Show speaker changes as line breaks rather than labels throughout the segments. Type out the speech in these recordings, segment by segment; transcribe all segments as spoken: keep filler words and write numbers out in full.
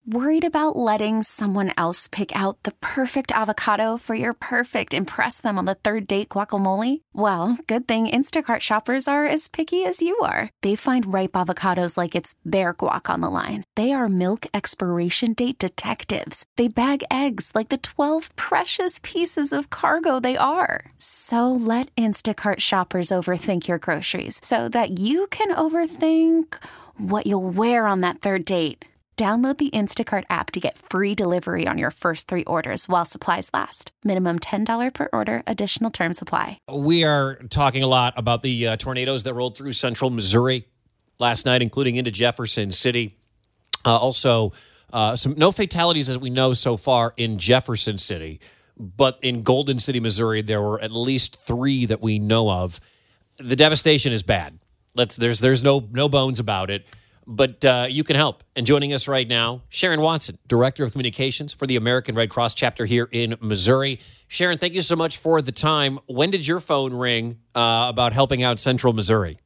Worried about letting someone else pick out the perfect avocado for your perfect impress them on the third date guacamole? Well, good thing Instacart shoppers are as picky as you are. They find ripe avocados like it's their guac on the line. They are milk expiration date detectives. They bag eggs like the twelve precious pieces of cargo they are. So let Instacart shoppers overthink your groceries so that you can overthink what you'll wear on that third date. Download the Instacart app to get free delivery on your first three orders while supplies last. Minimum ten dollars per order. Additional terms apply.
We are talking a lot about the uh, tornadoes that rolled through central Missouri last night, including into Jefferson City. Uh, also, uh, some no fatalities as we know so far in Jefferson City, but in Golden City, Missouri, there were at least three that we know of. The devastation is bad. Let's there's there's no no bones about it. But uh, you can help. And joining us right now, Sharon Watson, Director of Communications for the American Red Cross chapter here in Missouri. Sharon, thank you so much for the time. When did your phone ring uh, about helping out Central Missouri?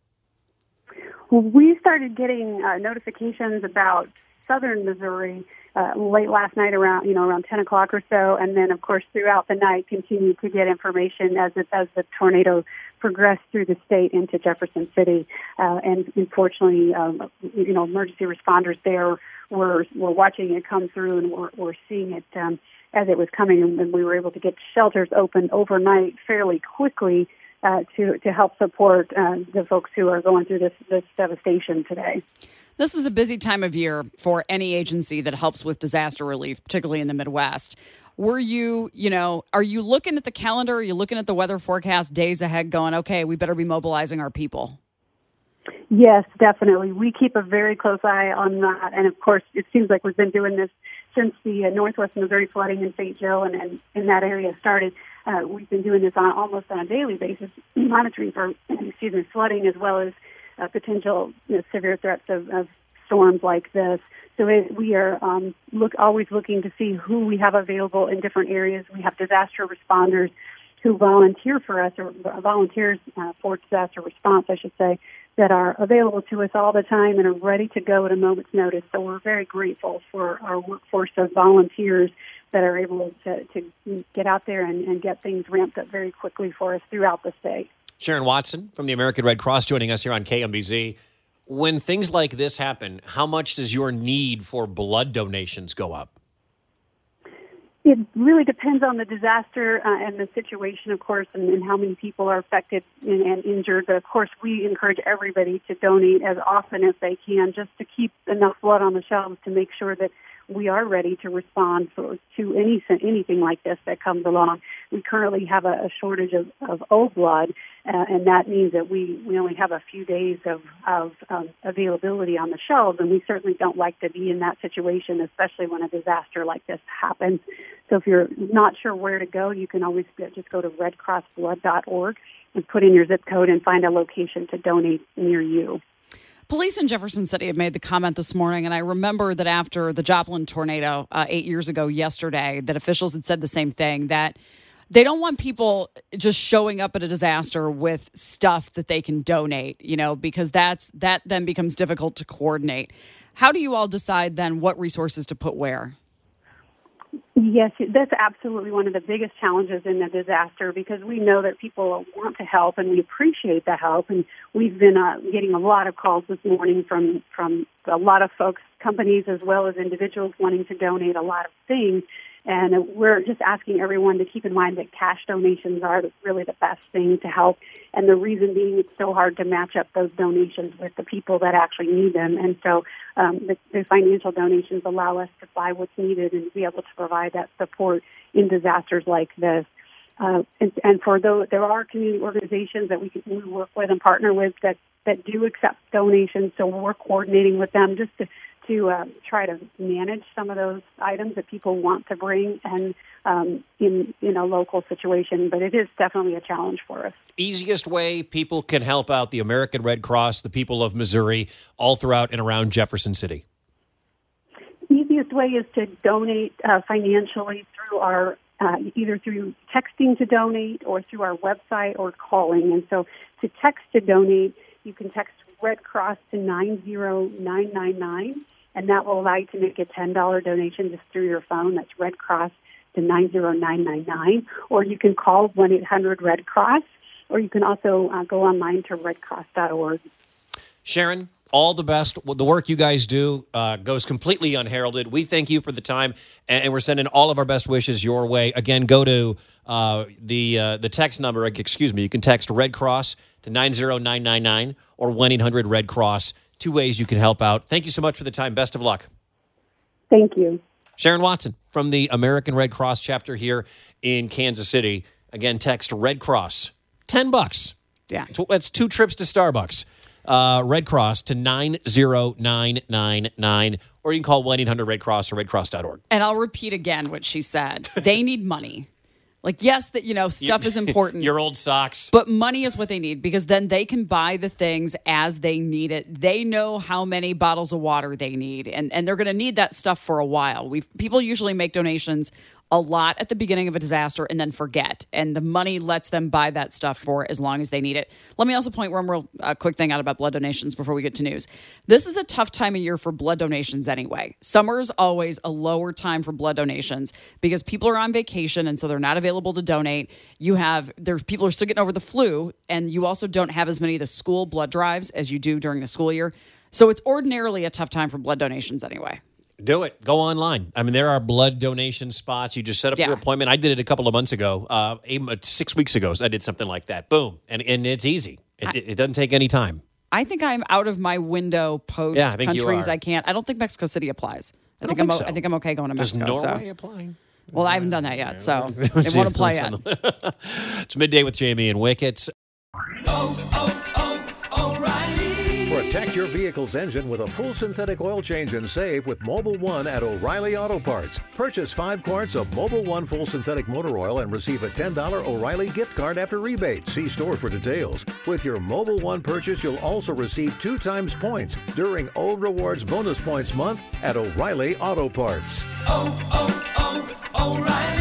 Well, we started getting uh, notifications about southern Missouri uh, late last night around, you know, around ten o'clock or so. And then, of course, throughout the night, continued to get information as it, as the tornado progressed through the state into Jefferson City. Uh, and unfortunately, um, you know, emergency responders there were, were watching it come through and were, were seeing it um, as it was coming. And we were able to get shelters open overnight fairly quickly uh, to, to help support uh, the folks who are going through this, this devastation today.
This is a busy time of year for any agency that helps with disaster relief, particularly in the Midwest. Were you, you know, are you looking at the calendar? Are you looking at the weather forecast days ahead going, okay, we better be mobilizing our people?
Yes, definitely. We keep a very close eye on that. And, of course, it seems like we've been doing this since the uh, Northwest Missouri flooding in Saint Joe and, and in that area started. Uh, we've been doing this on almost on a daily basis, monitoring for, excuse me, flooding as well as uh, potential you know, severe threats of, of storms like this. So it, we are um, look always looking to see who we have available in different areas. We have disaster responders who volunteer for us, or volunteers uh, for disaster response, I should say, that are available to us all the time and are ready to go at a moment's notice. So we're very grateful for our workforce of volunteers that are able to, to get out there and, and get things ramped up very quickly for us throughout the state.
Sharon Watson from the American Red Cross joining us here on K M B Z. When things like this happen, how much does your need for blood donations go up?
It really depends on the disaster uh, and the situation, of course, and, and how many people are affected and, and injured. But, of course, we encourage everybody to donate as often as they can just to keep enough blood on the shelves to make sure that we are ready to respond for, to any anything like this that comes along. We currently have a, a shortage of, of O blood, uh, and that means that we, we only have a few days of, of um, availability on the shelves, and we certainly don't like to be in that situation, especially when a disaster like this happens. So if you're not sure where to go, you can always just go to red cross blood dot org and put in your zip code and find a location to donate near you.
Police in Jefferson City have made the comment this morning, and I remember that after the Joplin tornado uh, eight years ago yesterday, that officials had said the same thing, that they don't want people just showing up at a disaster with stuff that they can donate, you know, because that's that then becomes difficult to coordinate. How do you all decide then what resources to put where?
Yes, that's absolutely one of the biggest challenges in a disaster, because we know that people want to help and we appreciate the help. And we've been uh, getting a lot of calls this morning from, from a lot of folks, companies as well as individuals wanting to donate a lot of things. And we're just asking everyone to keep in mind that cash donations are really the best thing to help. And the reason being, it's so hard to match up those donations with the people that actually need them. And so um, the, the financial donations allow us to buy what's needed and be able to provide that support in disasters like this. Uh, and, and for those, there are community organizations that we can we work with and partner with that, that do accept donations. So we're coordinating with them just to to uh, try to manage some of those items that people want to bring and um, in, in a local situation. But it is definitely a challenge for us.
Easiest way people can help out the American Red Cross, the people of Missouri, all throughout and around Jefferson City?
Easiest way is to donate uh, financially through our Uh, either through texting to donate or through our website or calling. And so to text to donate, you can text Red Cross to nine zero nine nine nine. and that will allow you to make a ten dollars donation just through your phone. That's Red Cross to nine zero nine nine nine, or you can call one eight hundred red cross, or you can also uh, go online to red cross dot org.
Sharon, all the best. The work you guys do uh, goes completely unheralded. We thank you for the time, and we're sending all of our best wishes your way. Again, go to uh, the uh, the text number. Excuse me. You can text Red Cross to nine zero nine nine nine or one eight hundred red cross. Two ways you can help out. Thank you so much for the time. Best of luck.
Thank you.
Sharon Watson from the American Red Cross chapter here in Kansas City. Again, text Red Cross. ten bucks.
Yeah.
That's two trips to Starbucks. Uh, Red Cross to nine zero nine nine nine, or you can call one eight hundred red cross or red cross dot org.
And I'll repeat again what she said. They need money. Like, yes, that, you know, stuff is important.
Your old socks.
But money is what they need, because then they can buy the things as they need it. They know how many bottles of water they need, and, and they're going to need that stuff for a while. We've people usually make donations a lot at the beginning of a disaster and then forget. And the money lets them buy that stuff for as long as they need it. Let me also point one real uh, quick thing out about blood donations before we get to news. This is a tough time of year for blood donations anyway. Summer is always a lower time for blood donations because people are on vacation and so they're not available to donate. You have, there's people are still getting over the flu, and you also don't have as many of the school blood drives as you do during the school year. So it's ordinarily a tough time for blood donations anyway.
Do it. Go online. I mean, there are blood donation spots. You just set up
Yeah.
your appointment. I did it a couple of months ago, uh, eight, six weeks ago. I did something like that. Boom. And and it's easy. It,
I,
it doesn't take any time.
I think I'm out of my window post
Yeah, I think you
countries
are.
I can't. I don't think Mexico City applies. I,
I
think,
don't
I'm
think
o-
so.
I think I'm okay going to
Does
Mexico.
Norway
so.
apply?
Well, I haven't done that yet, so it won't apply yet.
It's Midday with Jamie and Wickets.
Protect your vehicle's engine with a full synthetic oil change and save with Mobile One at O'Reilly Auto Parts. Purchase five quarts of Mobile One full synthetic motor oil and receive a ten dollars O'Reilly gift card after rebate. See store for details. With your Mobile One purchase, you'll also receive two times points during O Rewards Bonus Points Month at O'Reilly Auto Parts.
Oh, oh, oh, O'Reilly.